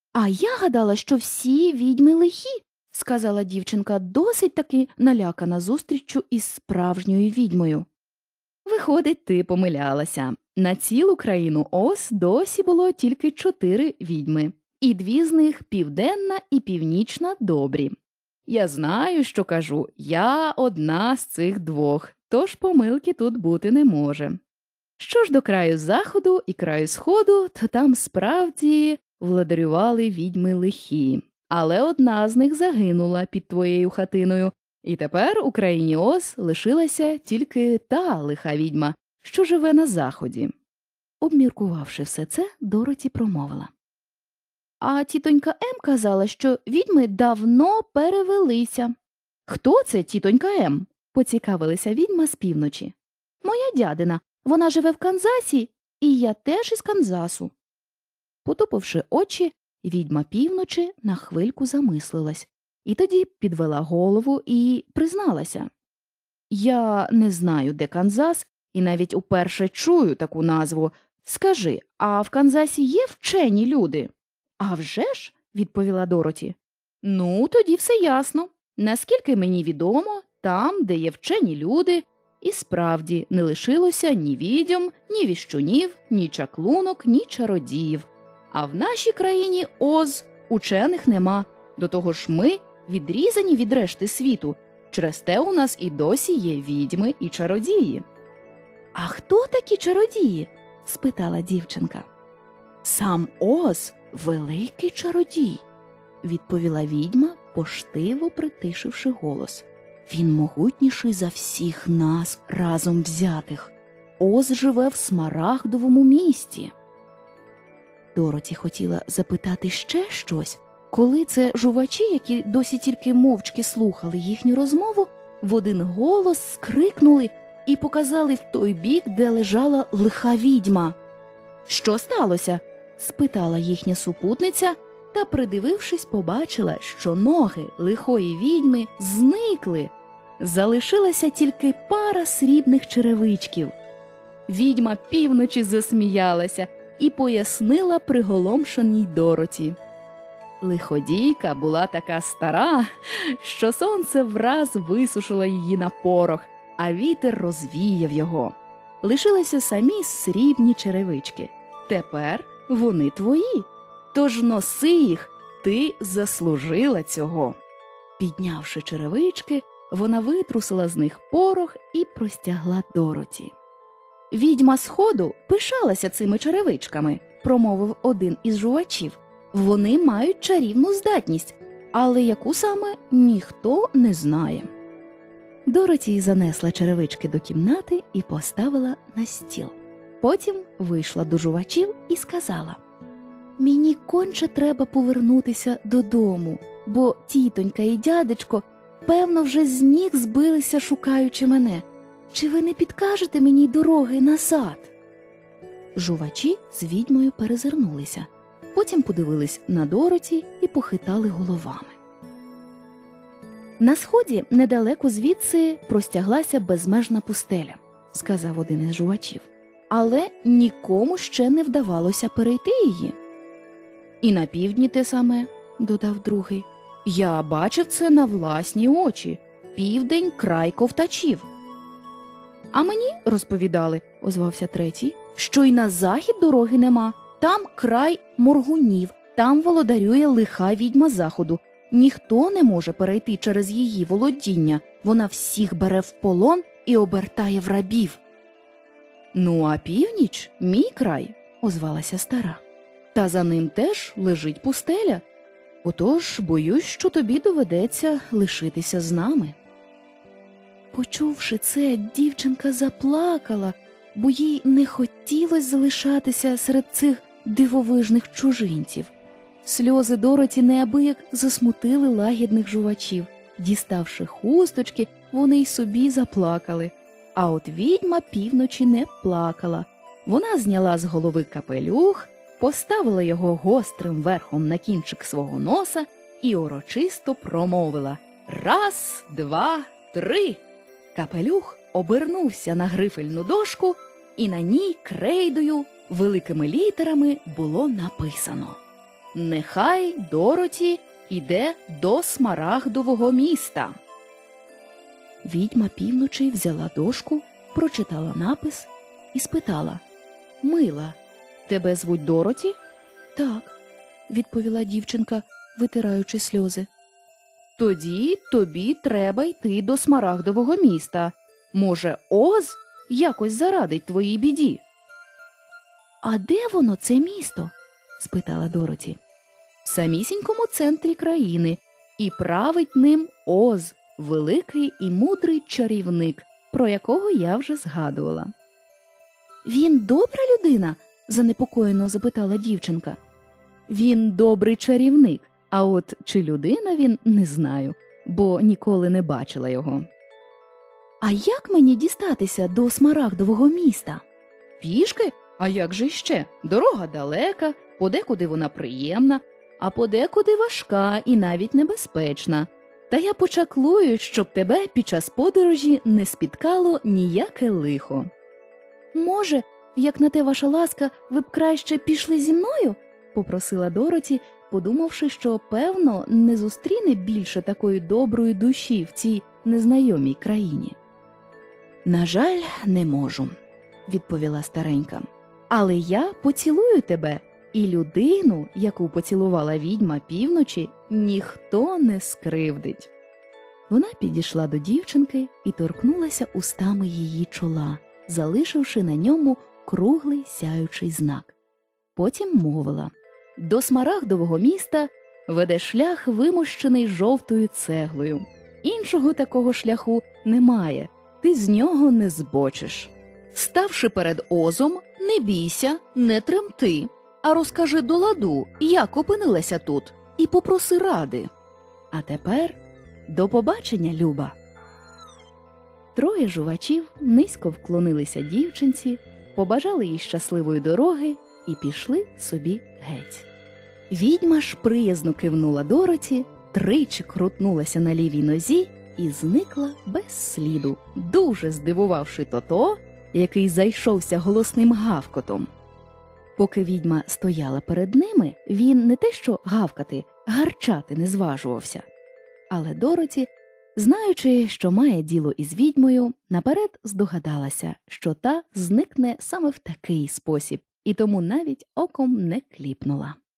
А я гадала, що всі відьми лихі, сказала дівчинка, досить таки налякана зустріччю із справжньою відьмою. Виходить, ти помилялася. На цілу країну Оз досі було тільки 4 відьми, і 2 з них південна і північна добрі. Я знаю, що кажу, я одна з цих 2, тож помилки тут бути не може. Що ж до краю заходу і краю сходу, то там справді владарювали відьми лихі, але одна з них загинула під твоєю хатиною, і тепер у країні Оз лишилася тільки та лиха відьма, що живе на заході. Обміркувавши все це, Дороті промовила. А тітонька Ем казала, що відьми давно перевелися. Хто це тітонька Ем? Поцікавилася відьма з півночі. Моя дядина. Вона живе в Канзасі, і я теж із Канзасу. Потупивши очі, відьма півночі на хвильку замислилась, і тоді підвела голову і призналася. Я не знаю, де Канзас, і навіть уперше чую таку назву. Скажи, а в Канзасі є вчені люди? А вже ж, відповіла Дороті. Ну, тоді все ясно. Наскільки мені відомо, там, де є вчені люди, і справді не лишилося ні відьом, ні віщунів, ні чаклунок, ні чародіїв. А в нашій країні Оз учених нема. До того ж ми відрізані від решти світу. Через те у нас і досі є відьми і чародії. А хто такі чародії? Спитала дівчинка. Сам Оз – великий чародій, відповіла відьма, поштиво притишивши голос. Він могутніший за всіх нас разом взятих. Оз живе в Смарагдовому місті. Дороті хотіла запитати ще щось, коли це жувачі, які досі тільки мовчки слухали їхню розмову, в один голос скрикнули і показали в той бік, де лежала лиха відьма. «Що сталося?» – спитала їхня супутниця, та, придивившись, побачила, що ноги лихої відьми зникли. Залишилася тільки пара срібних черевичків. Відьма півночі засміялася і пояснила приголомшеній Дороті. Лиходійка була така стара, що сонце враз висушило її на порох, а вітер розвіяв його. Лишилися самі срібні черевички. Тепер вони твої, тож носи їх, ти заслужила цього. Піднявши черевички, вона витрусила з них порох і простягла Дороті. «Відьма Сходу пишалася цими черевичками», – промовив один із жувачів. «Вони мають чарівну здатність, але яку саме – ніхто не знає». Дороті занесла черевички до кімнати і поставила на стіл. Потім вийшла до жувачів і сказала: «Мені конче треба повернутися додому, бо тітонька і дядечко, певно, вже з ніг збилися, шукаючи мене. Чи ви не підкажете мені дороги назад?» Жувачі з відьмою перезирнулися, потім подивились на Дороті і похитали головами. «На сході, недалеко звідси, простяглася безмежна пустеля», – сказав один із жувачів. «Але нікому ще не вдавалося перейти її». «І на півдні те саме», – додав другий. «Я бачив це на власні очі. Південь – край ковтачів». «А мені розповідали», – озвався третій, – «що й на захід дороги нема. Там край моргунів, там володарює лиха відьма заходу. Ніхто не може перейти через її володіння. Вона всіх бере в полон і обертає в рабів». «Ну, а північ – мій край», – озвалася стара. «Та за ним теж лежить пустеля. Отож, боюсь, що тобі доведеться лишитися з нами». Почувши це, дівчинка заплакала, бо їй не хотілося залишатися серед цих дивовижних чужинців. Сльози Дороті неабияк засмутили лагідних жувачів. Діставши хусточки, вони й собі заплакали. А от відьма півночі не плакала. Вона зняла з голови капелюх, поставила його гострим верхом на кінчик свого носа і урочисто промовила: «Раз, два, три!» Капелюх обернувся на грифельну дошку, і на ній крейдою великими літерами було написано: Нехай Дороті іде до Смарагдового міста. Відьма півночі взяла дошку, прочитала напис і спитала: «Мила, тебе звуть Дороті?» «Так», – відповіла дівчинка, витираючи сльози. «Тоді тобі треба йти до Смарагдового міста. Може, Оз якось зарадить твоїй біді?» «А де воно, це місто?» – спитала Дороті. «В самісінькому центрі країни, і править ним Оз, великий і мудрий чарівник, про якого я вже згадувала». «Він добра людина?» – занепокоєно запитала дівчинка. «Він добрий чарівник, а от чи людина він, не знаю, бо ніколи не бачила його». «А як мені дістатися до Смарагдового міста?» «Пішки? А як же ще? Дорога далека, подекуди вона приємна, а подекуди важка і навіть небезпечна. Та я почаклую, щоб тебе під час подорожі не спіткало ніяке лихо». «Може, як на те ваша ласка, ви б краще пішли зі мною?» – попросила Дороті, подумавши, що, певно, не зустріне більше такої доброї душі в цій незнайомій країні. «На жаль, не можу», – відповіла старенька. «Але я поцілую тебе, і людину, яку поцілувала відьма півночі, ніхто не скривдить». Вона підійшла до дівчинки і торкнулася устами її чола, залишивши на ньому круглий сяючий знак. Потім мовила: «До Смарагдового міста веде шлях, вимощений жовтою цеглою. Іншого такого шляху немає, ти з нього не збочиш. Ставши перед Озом, не бійся, не тремти, а розкажи до ладу, як опинилася тут, і попроси ради. А тепер до побачення, Люба». Троє жувачів низько вклонилися дівчинці, побажали їй щасливої дороги і пішли собі геть. Відьма ж приязно кивнула Дороті, тричі крутнулася на лівій нозі і зникла без сліду, дуже здивувавши Тото, який зайшовся голосним гавкотом. Поки відьма стояла перед ними, він не те що гавкати, гарчати не зважувався. Але Дороті, знаючи, що має діло із відьмою, наперед здогадалася, що та зникне саме в такий спосіб, і тому навіть оком не кліпнула.